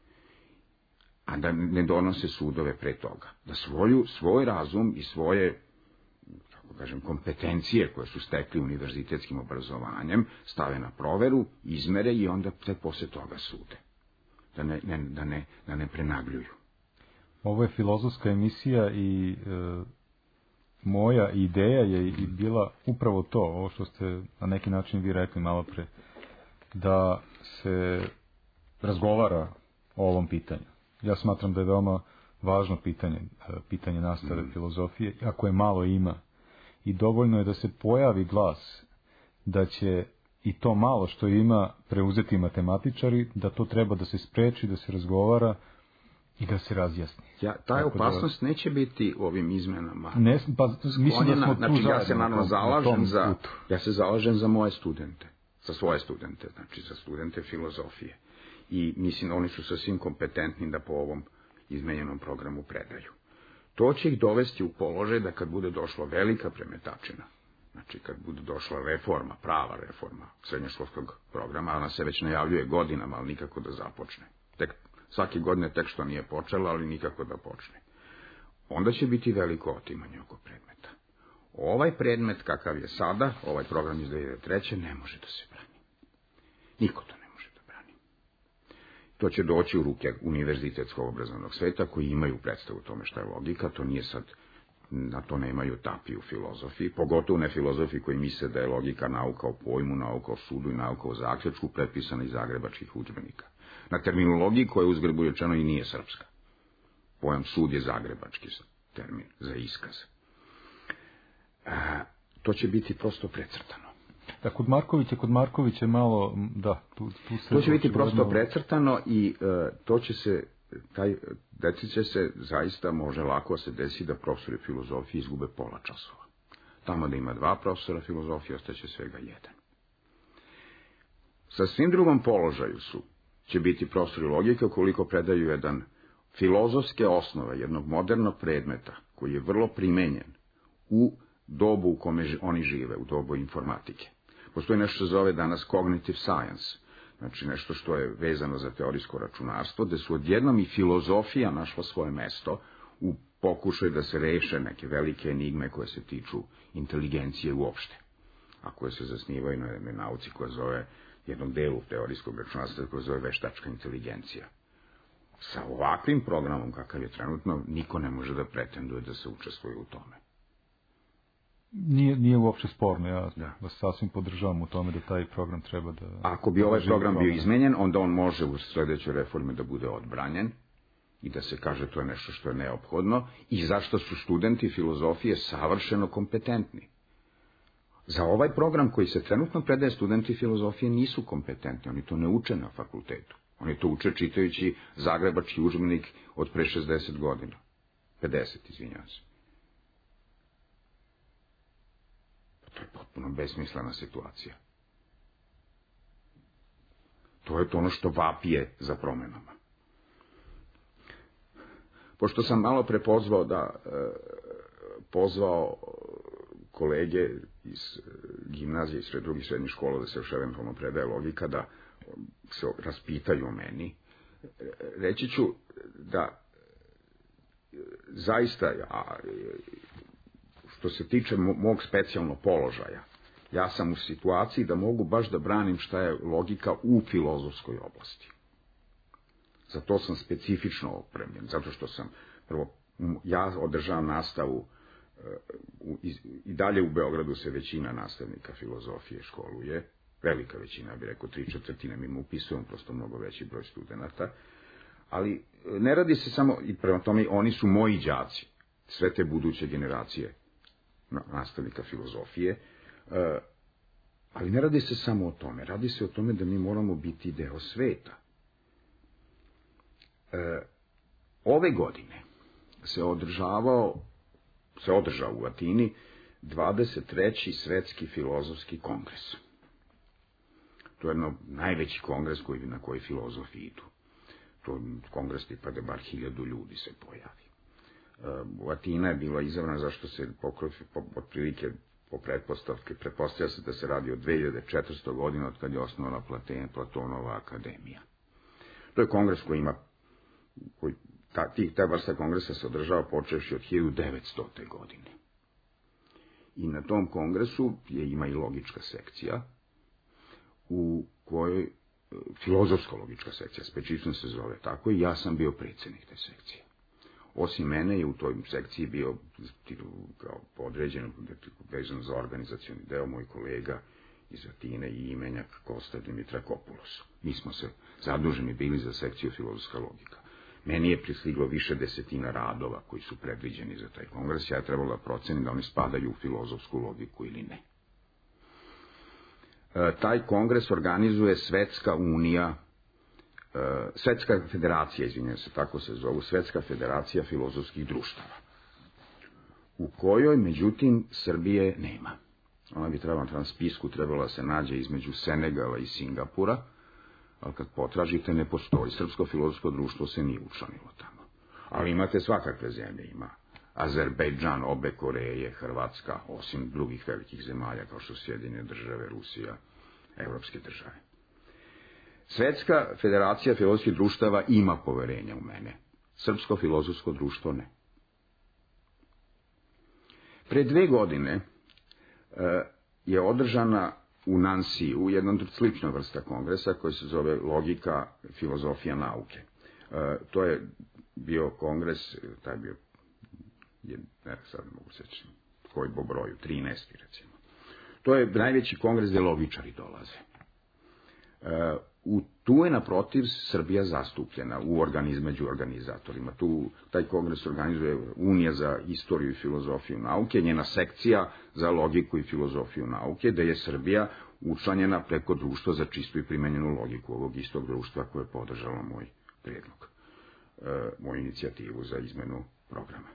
A da ne donose sudove pre toga. Da svoj razum i svoje, tako kažem, kompetencije koje su stekli univerzitetskim obrazovanjem stave na proveru, izmere i onda tek posle toga sude. Da ne prenagljuju. Ovo je filozofska emisija i moja ideja je i bila upravo to, ovo što ste na neki način vi rekli malo pre, da se razgovara o ovom pitanju. Ja smatram da je veoma važno pitanje nastave filozofije, ako je malo ima. I dovoljno je da se pojavi glas da će i to malo što ima preuzeti matematičari, da to treba da se spreči, da se razgovara i da se razjasni. Ta opasnost neće biti u ovim izmenama. Mislim da smo tu znači, ja se naravno zalažem za moje studente, za svoje studente, znači za studente filozofije. I mislim, oni su sasvim kompetentni da po ovom izmenjenom programu predaju. To će ih dovesti u položaj da kad bude došla velika premetačina, znači kad bude došla reforma, prava reforma srednjoškolskog programa, ona se već najavljuje godinama, ali nikako da započne. Svake godine tek što nije počela, ali nikako da počne. Onda će biti veliko otimanje oko predmeta. Ovaj predmet kakav je sada, ovaj program iz 2003. ne može da se brani. Niko to ne može da brani. To će doći u ruke univerzitetskog obrazovnog sveta koji imaju predstavu o tome šta je logika, to nije sad na to nemaju tapi u filozofiji, pogotovo ne filozofi koji misle da je logika nauka o pojmu, nauka o sudu i nauka o zaključku prepisana iz zagrebačkih udžbenika. Na terminologiji koja je uzgred budi rečeno i nije srpska. Pojam sud je zagrebački termin za iskaz. To će biti prosto precrtano. Da, kod Markovića je malo, da, tu se... To će biti prosto precrtano i to će se, deci će se zaista može lako se desi da profesori filozofije izgube pola časova. Tamo da ima 2 profesora filozofije, ostaće svega 1. Sa svim drugom položaju će biti profesori logike ukoliko predaju jedan filozofske osnove jednog modernog predmeta koji je vrlo primenjen u dobu u kome oni žive, u dobu informatike. Postoji nešto se zove danas cognitive science, znači nešto što je vezano za teorijsko računarstvo, gde su odjednom i filozofija našla svoje mesto u pokušaju da se reše neke velike enigme koje se tiču inteligencije uopšte, a koje se zasnivaju na jednoj nauci koja zove jednom delu teorijskog računarstva koja zove veštačka inteligencija. Sa ovakvim programom kakav je trenutno, niko ne može da pretenduje da se učestvuje u tome. Nije uopšte sporno, ja vas sasvim podržavam u tome da taj program treba da... Ako bi ovaj program bio izmenjen, onda on može u sljedećoj reformi da bude odbranjen i da se kaže to je nešto što je neophodno i zašto su studenti filozofije savršeno kompetentni. Za ovaj program koji se trenutno predaje, studenti filozofije nisu kompetentni, oni to ne uče na fakultetu. Oni to uče čitajući zagrebački udžbenik od pre 60 godina. 50, izvinjavam se. To je potpuno besmislena situacija. To je to ono što vapije za promenama. Pošto sam malo pre pozvao kolege iz gimnazije i drugih srednjih škola da se još eventualno predaje logika, da se raspitaju o meni, reći ću da zaista, što se tiče mog specijalnog položaja, ja sam u situaciji da mogu baš da branim šta je logika u filozofskoj oblasti. Za to sam specifično opremljen, zato što sam, prvo, ja održavam nastavu i dalje u Beogradu se većina nastavnika filozofije školuje, velika većina, ja bih rekao 3/4, mi upisujem prosto mnogo veći broj studenata, ali ne radi se samo, i prema tome oni su moji đaci, sve te buduće generacije nastavnika filozofije, ali ne radi se samo o tome, radi se o tome da mi moramo biti deo sveta. Ove godine se održao u Atini 23. svetski filozofski kongres. To je najveći kongres na koji filozofi idu. To kongres tipa da bar 1000 ljudi se pojavi. Atina je bila izabrana zašto se otprilike po pretpostavlja se da se radi od 2400 godina od kad je osnovana Platonova akademija. To je kongres koji ima, ta vrsta kongresa se održava počevši od 1900. godine. I na tom kongresu ima i logička sekcija, u kojoj, filozofsko-logička sekcija, specifično se zove tako, i ja sam bio predsjednik te sekcije. Osim mene je u toj sekciji bio kao podređen, vezan za organizacioni deo, moj kolega iz Atine i imenjak Kosta Dimitrakopoulos. Mi smo se zaduženi bili za sekciju filozofska logika. Meni je pristiglo više desetina radova koji su predviđeni za taj kongres, ja je trebalo da procenim da oni spadaju u filozofsku logiku ili ne. Taj kongres organizuje Svetska federacija, izvinjam se, tako se zovu, Svetska federacija filozofskih društava, u kojoj, međutim, Srbije nema. Ona bi trebala na spisku trebala se nađe između Senegala i Singapura, ali kad potražite ne postoji. Srpsko filozofsko društvo se nije učlanilo tamo. Ali imate svakakve zemlje, ima Azerbejdžan, obe Koreje, Hrvatska, osim drugih velikih zemalja kao što su Sjedinjene Države, Rusija, evropske države. Svetska federacija filozofskih društava ima poverenja u mene. Srpsko filozofsko društvo ne. Pre 2 godine je održana u Nansiju jedna slična vrsta kongresa koji se zove Logika, filozofija nauke. To je bio kongres, taj je bio sad ne mogu seći, koji po broju, 13. recimo. To je najveći kongres gde logičari dolaze. Tu je naprotiv Srbija zastupljena među organizatorima. Taj kongres organizuje Unija za istoriju i filozofiju nauke, njena sekcija za logiku i filozofiju nauke, da je Srbija učlanjena preko društva za čistu i primenjenu logiku, ovog istog društva koje je podržalo moj prijedlog, moju inicijativu za izmenu programa.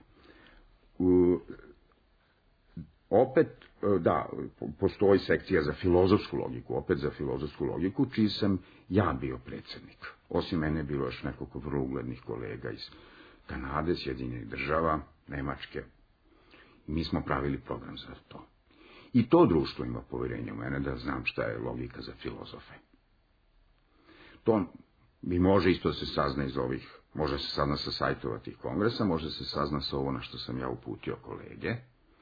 Opet, da, postoji sekcija za filozofsku logiku, čiji sam ja bio predsjednik. Osim mene je bilo još nekoliko vrlo uglednih kolega iz Kanade, Sjedinjenih Država, Nemačke. Mi smo pravili program za to. I to društvo ima povjerenje u mene da znam šta je logika za filozofe. To mi može isto da se sazna iz ovih, može se sazna sa sajtova tih kongresa, može se sazna sa ovo na što sam ja uputio kolege.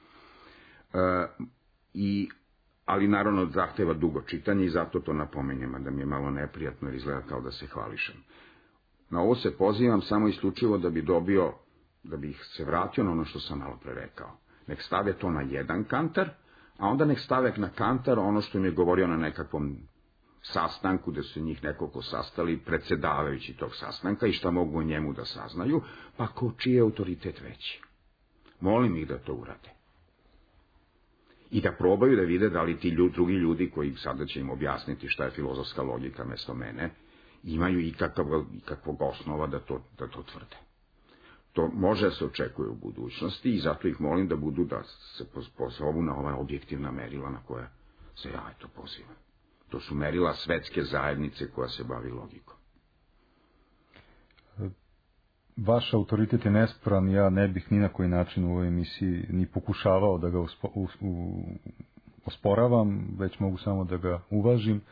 Ali naravno zahteva dugo čitanje i zato to napominjem, da mi je malo neprijatno jer izgleda kao da se hvališem. Na ovo se pozivam samo isključivo da bih se vratio na ono što sam malo pre rekao. Nek stave to na jedan kantar, a onda nek stave na kantar ono što im je govorio na nekakvom sastanku, gde su njih nekoliko sastali, predsjedavajući tog sastanka i šta mogu o njemu da saznaju, pa čiji je autoritet veći. Molim ih da to urade. I da probaju da vide da li ti drugi ljudi koji sada će im objasniti šta je filozofska logika mesto mene, imaju ikakvog osnova da to tvrde. To može da se očekuje u budućnosti i zato ih molim da se pozovu na ova objektivna merila na koja se ja pozivam. To su merila svetske zajednice koja se bavi logikom. Vaš autoritet je nesporan, ja ne bih ni na koji način u ovoj emisiji ni pokušavao da ga osporavam, već mogu samo da ga uvažim.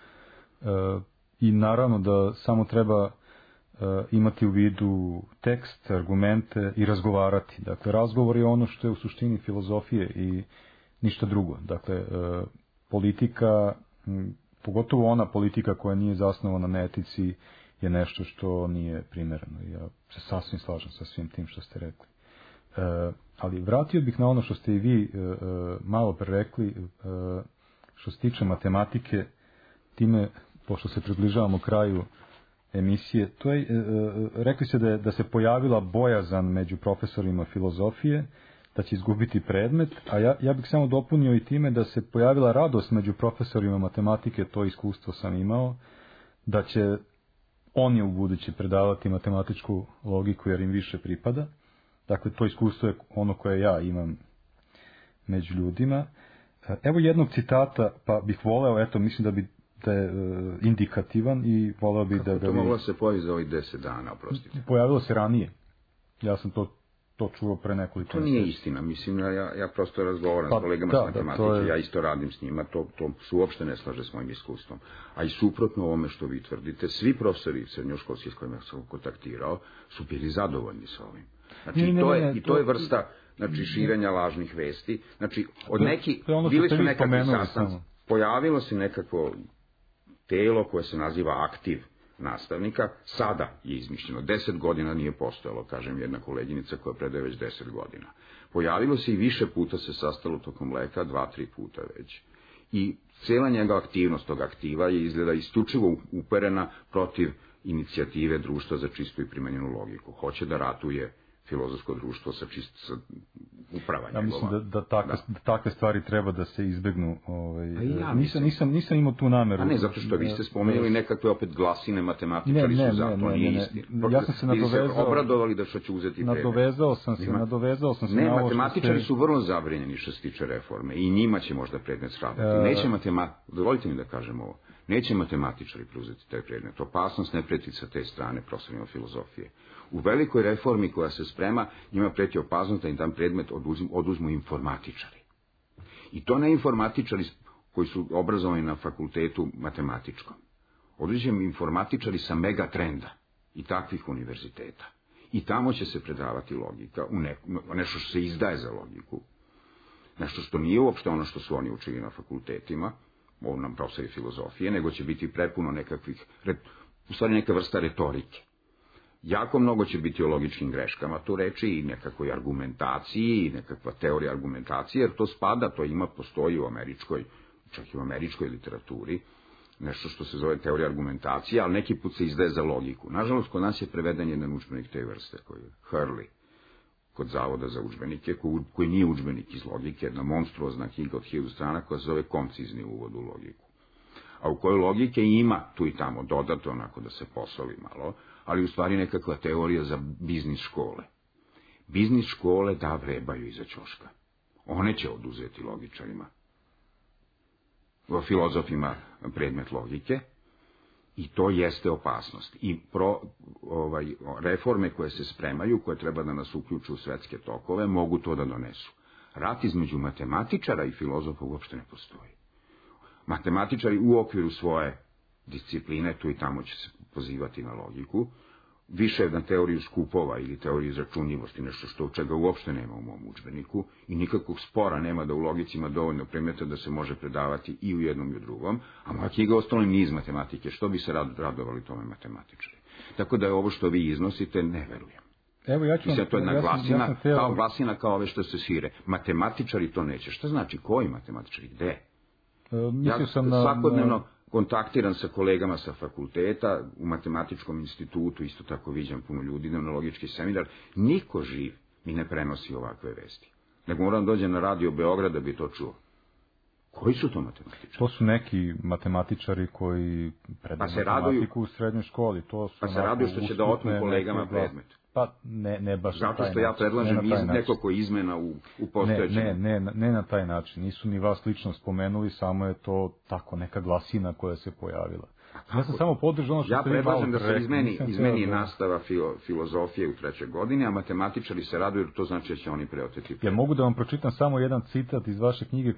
I naravno da samo treba imati u vidu tekst, argumente i razgovarati. Dakle, razgovor je ono što je u suštini filozofije i ništa drugo. Dakle, politika, pogotovo ona politika koja nije zasnovana na etici, je nešto što nije primjereno. Ja se sasvim slažem sa svim tim što ste rekli. Ali vratio bih na ono što ste i vi malo pre rekli, što se tiče matematike, time, pošto se približavamo kraju emisije, to je, rekli ste da se pojavila bojazan među profesorima filozofije, da će izgubiti predmet, a ja bih samo dopunio i time da se pojavila radost među profesorima matematike, to iskustvo sam imao, da će oni u buduće predavati matematičku logiku jer im više pripada. Dakle, to iskustvo je ono koje ja imam među ljudima. Evo jednog citata, pa bih voleo, mislim da je indikativan i voleo bih da... To moglo se pojaviti za ovih 10 dana, oprostite. Pojavilo se ranije. Ja sam to čuo pre nekoliko... To nije istina, mislim, ja prosto razgovaram s kolegama s matematike, ja isto radim s njima, to se uopšte ne slaže s mojim iskustvom. A i suprotno ovome što vi tvrdite, svi profesori srednjoškolski s kojima sam kontaktirao su bili zadovoljni sa ovim. Znači, to je vrsta širenja lažnih vesti. Znači, bili su nekakvi sastanci, pojavilo se nekakvo telo koje se naziva aktiv nastavnika, sada je izmišljeno, 10 godina nije postojalo, kažem jedna koleginica koja predaje već 10 godina. Pojavilo se i više puta se sastalo tokom leta, 2-3 puta već. I cijela njega aktivnost tog aktiva je izgleda isključivo uperena protiv inicijative društva za čistu i primenjenu logiku. Hoće da ratuje filozofsko društvo sa uprava njegova. Ja mislim da takve stvari treba da se izbegnu. Nisam imao tu nameru. A ne, zato što vi ste spomenuli nekakve opet glasine matematičari su za to, nije istina. Ja sam se nadovezao. Obradovali da što će uzeti predmet. Nadovezao sam se na ovo. Ne, matematičari su vrlo zabrinjeni što se tiče reforme i njima će možda predmet sraditi. Dozvolite mi da kažem ovo. Neće matematičari preuzeti taj predmet. Opasnost ne preti sa te strane profesorima filozofije. U velikoj reformi koja se sprema, njima preti opasnost da im tam predmet oduzmu informatičari. I to ne informatičari koji su obrazovani na fakultetu matematičkom. Određeni informatičari sa megatrenda i takvih univerziteta. I tamo će se predavati logika, nešto što se izdaje za logiku, nešto što nije uopšte ono što su oni učili na fakultetima, ovo nam profesori filozofije, nego će biti prepuno nekakvih, u stvari neka vrsta retorike. Jako mnogo će biti o logičkim greškama tu reči i nekakvoj argumentaciji i nekakva teorija argumentacije, jer to spada, postoji u američkoj, čak i u američkoj literaturi, nešto što se zove teorija argumentacije, ali neki put se izdaje za logiku. Nažalost, kod nas je preveden jedan udžbenik te vrste, koji je Hurley, kod Zavoda za udžbenike, koji nije udžbenik iz logike, jedna monstruozna knjiga od 1000 strana koja se zove Koncizni uvod u logiku. A u kojoj logike ima tu i tamo dodato, onako da se posoli malo, ali u stvari nekakva teorija za biznis škole. Biznis škole da vrebaju iza ćoška. One će oduzeti logičarima, filozofima predmet logike, i to jeste opasnost. I reforme koje se spremaju, koje treba da nas uključu u svetske tokove, mogu to da donesu. Rat između matematičara i filozofa uopšte ne postoji. Matematičari u okviru svoje discipline, tu i tamo će se pozivati na logiku, više na teoriju skupova ili teoriju izračunljivosti, nešto što čega uopšte nema u mom udžbeniku, i nikakvog spora nema da u logici ima dovoljno predmeta da se može predavati i u jednom i u drugom, a moja knjiga ostalo nije iz matematike, što bi se radovali tome matematičari. Tako da je ovo što vi iznosite, ne verujem. Evo, ja ću vam... To je jedna glasina, kao glasina kao ove što se šire. Matematičari to neće. Šta znači, koji matematičari, gde? Ja svakodnevno kontaktiram sa kolegama sa fakulteta, u matematičkom institutu, isto tako viđam puno ljudi, idem na logički seminar, niko živ mi ne prenosi ovakve vesti. Nego moram dođem na radio Beograd da bi to čuo. Koji su to matematičari? To su neki matematičari koji predaju matematiku u srednjoj školi. Pa se raduju što će da otmu kolegama predmet. Pa ne baš na taj način. Zato što ja predlažem nekoliko izmena u postojećem. Ne na taj način. Nisu ni vas lično spomenuli, samo je to tako neka glasina koja se pojavila. Ja sam samo podržao ono što ja predlažem da se izmeni nastava filozofije u 3. godini, a matematičari se raduju, jer to znači da će oni preoteti. Ja mogu da vam pročitam samo jedan citat iz vaše knjige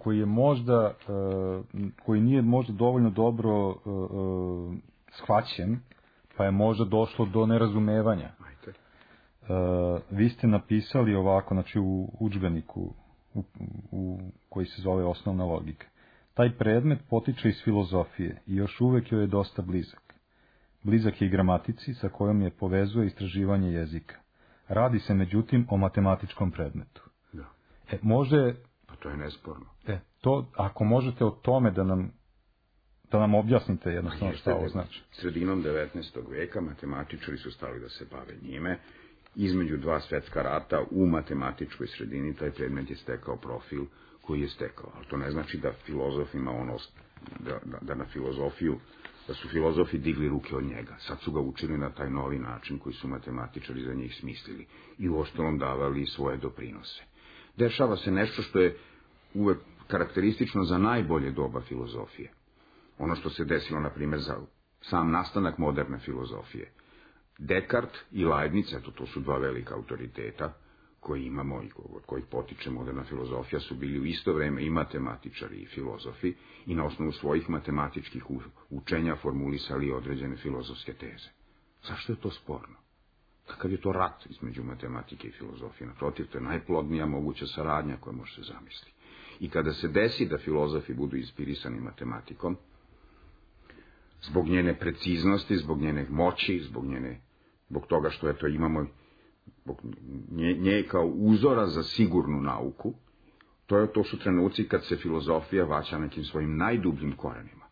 koji nije možda dovoljno dobro shvaćen, pa je možda došlo do nerazumevanja. Vi ste napisali ovako, znači u udžbeniku koji se zove Osnovna logika. Taj predmet potiče iz filozofije i još uvek joj je dosta blizak. Blizak je i gramatici sa kojom je povezuje istraživanje jezika. Radi se međutim o matematičkom predmetu. Da. Pa to je nesporno. Ako možete o tome da nam objasnite jednostavno šta ovo znači. Sredinom 19. veka matematičari su stali da se bave njime. Između 2 svetska rata u matematičkoj sredini taj predmet je stekao profil koji je stekao. Ali to ne znači da filozof ima da na filozofiju, da su filozofi digli ruke od njega. Sad su ga učili na taj novi način koji su matematičari za njih smislili i u ostalom davali svoje doprinose. Dešava se nešto što je uvek karakteristično za najbolje doba filozofije. Ono što se desilo, na primjer, za sam nastanak moderne filozofije. Descartes i Leibniz, to su 2 velika autoriteta koji imamo i od kojih potiče moderna filozofija, su bili u isto vreme i matematičari i filozofi i na osnovu svojih matematičkih učenja formulisali određene filozofske teze. Zašto je to sporno? Kakav je to rat između matematike i filozofije? Naprotiv, to je najplodnija moguća saradnja koja može se zamisliti. I kada se desi da filozofi budu inspirisani matematikom, zbog njene preciznosti, zbog njene moći, zbog toga što imamo nje kao uzora za sigurnu nauku, to su trenuci kad se filozofija vraća nekim svojim najdubljim korenima.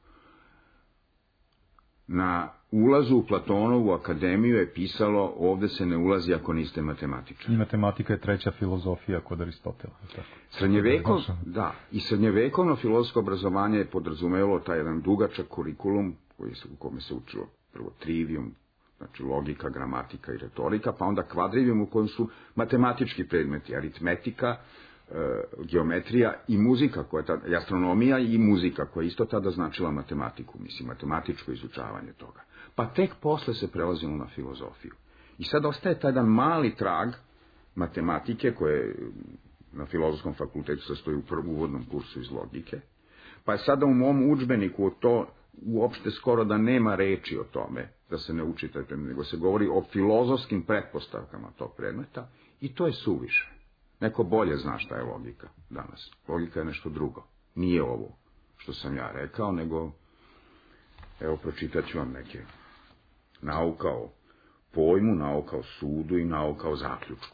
Na ulazu u Platonovu akademiju je pisalo: ovde se ne ulazi ako niste matematičar. I matematika je 3. filozofija kod Aristotela. I srednjevekovno filozofsko obrazovanje je podrazumevalo taj jedan dugačak kurikulum u kome se učilo prvo trivium, znači logika, gramatika i retorika, pa onda kvadrivium u kojem su matematički predmeti, aritmetika, geometrija i muzika, i astronomija i muzika, koja je isto tada značila matematiku, matematičko izučavanje toga. Pa tek posle se prelazilo na filozofiju. I sad ostaje taj jedan mali trag matematike, koje na filozofskom fakultetu sastoji u prvom uvodnom kursu iz logike, pa je sada u mom udžbeniku to uopšte skoro da nema reči o tome, da se ne uči taj predmet, nego se govori o filozofskim pretpostavkama tog predmeta, i to je suviše. Neko bolje zna šta je logika danas. Logika je nešto drugo. Nije ovo što sam ja rekao, nego, evo, pročitat ću vam neke nauka o pojmu, nao kao sudu i nao kao zaključku.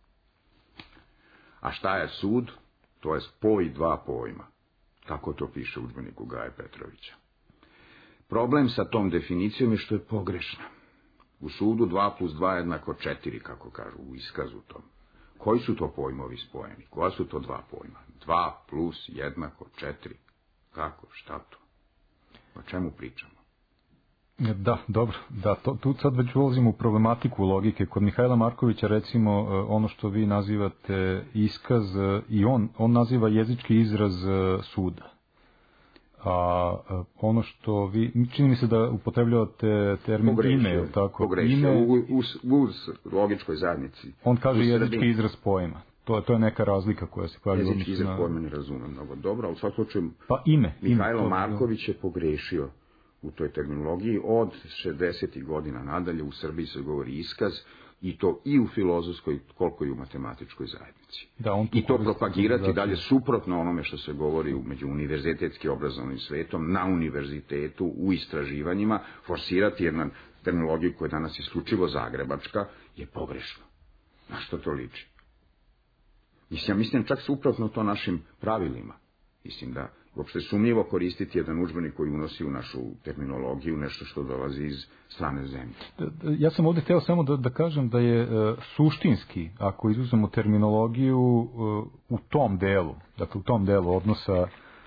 A šta je sud? To je spoj dva pojma. Tako to piše u udžbeniku Gaje Petrovića. Problem sa tom definicijom je što je pogrešna. U sudu 2 + 2 jednako 4, kako kažu u iskazu tom. Koji su to pojmovi spojeni? Koja su to dva pojma? 2 + jednako 4. Kako? Šta to? O čemu pričamo? Da, dobro. Da, tu sad već ulazimo u problematiku logike. Kod Mihajla Markovića, recimo, ono što vi nazivate iskaz, i on naziva jezički izraz suda. A ono što vi, čini mi se da upotrebljavate termin ime, je li tako? Pogrešio, u logičkoj zajednici. On kaže jezički izraz pojma. To je neka razlika koja se pravi. Jezički izraz pojma ne razumem mnogo dobro, ali u svakom slučaju Mihajlo Marković je pogrešio u toj terminologiji. Od 60. godina nadalje u Srbiji se govori iskaz, i to i u filozofskoj, koliko i u matematičkoj zajednici. I to propagirati dalje suprotno onome što se govori među univerzitetski obrazovnim svetom, na univerzitetu, u istraživanjima, forsirati jednu terminologiju koja je danas isključivo zagrebačka, je pogrešno. Na što to liči? Ja mislim čak suprotno to našim pravilima. Mislim da uopšte sumnjivo koristiti jedan udžbenik koji unosi u našu terminologiju nešto što dolazi iz strane zemlje. Ja sam ovdje htio samo da kažem da je suštinski, ako izuzmemo terminologiju u tom delu, dakle u tom delu odnosa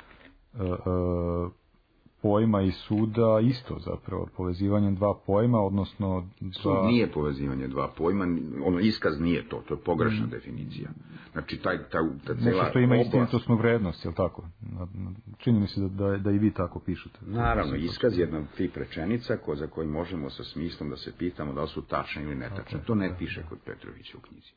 pojma i suda, isto zapravo povezivanje dva pojma, odnosno Sud nije povezivanje dva pojma, ono iskaz nije to je pogrešna definicija. Znači ta nešto što ima istinitosnu vrednost, je li tako? Čini mi se da i vi tako pišete. Naravno, iskaz je jedna tip rečenica za koji možemo sa smislom da se pitamo da li su tačne ili netačne. To ne piše kod Petrovića u knjizi.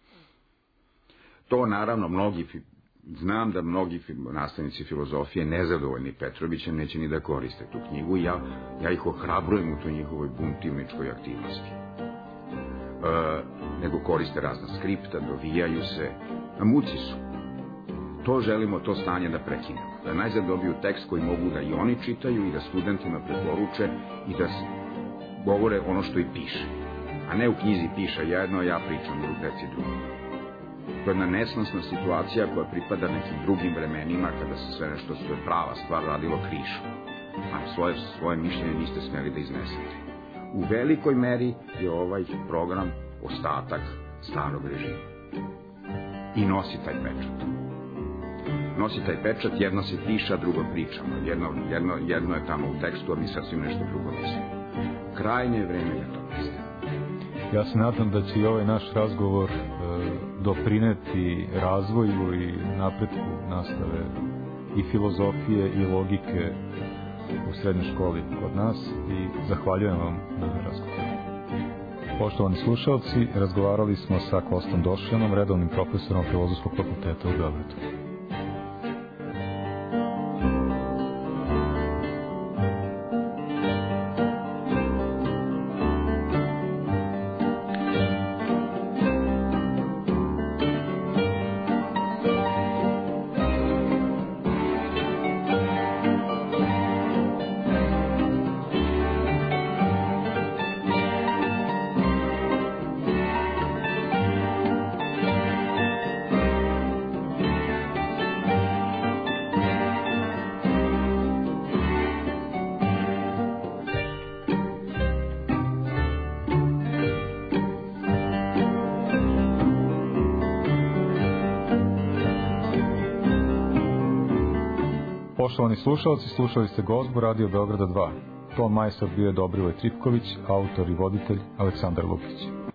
To naravno znam da mnogi nastavnici filozofije nezadovoljni Petrovićem neće ni da koriste tu knjigu i ja ih ohrabrujem u toj njihovoj buntivničkoj aktivnosti. Nego koriste razna skripta, dovijaju se, na muci su. To želimo, to stanje da prekinemo. Da najzad dobiju tekst koji mogu da i oni čitaju i da studentima preporuče i da govore ono što i piše. A ne u knjizi piše jedno, ja pričam deci drugo. To je jedna nesnosna situacija koja pripada nekim drugim vremenima kada se sve nešto što je prava stvar radilo krišom. A svoje mišljenje niste smjeli da iznesete. U velikoj meri je ovaj program ostatak starog režima. I nosi taj pečat. Nosi taj pečat, jedno se piše, a drugo pričamo. Jedno je tamo u tekstu, a mi sasvim nešto drugo mislimo. Krajnje je vreme da to mislimo. Ja se nadam da će i ovaj naš razgovor doprineti razvoju i napretku nastave i filozofije i logike u srednjoj školi kod nas i zahvaljujem vam na razgovoru. Poštovani slušalci, razgovarali smo sa Kostom Došljanom, redovnim profesorom Filozofskog fakulteta u Beogradu. Poštovani slušalci, slušali ste Gozbu Radio Beograda 2. Ton majstor bio je Dobrivoj Tripković, autor i voditelj Aleksandar Lukić.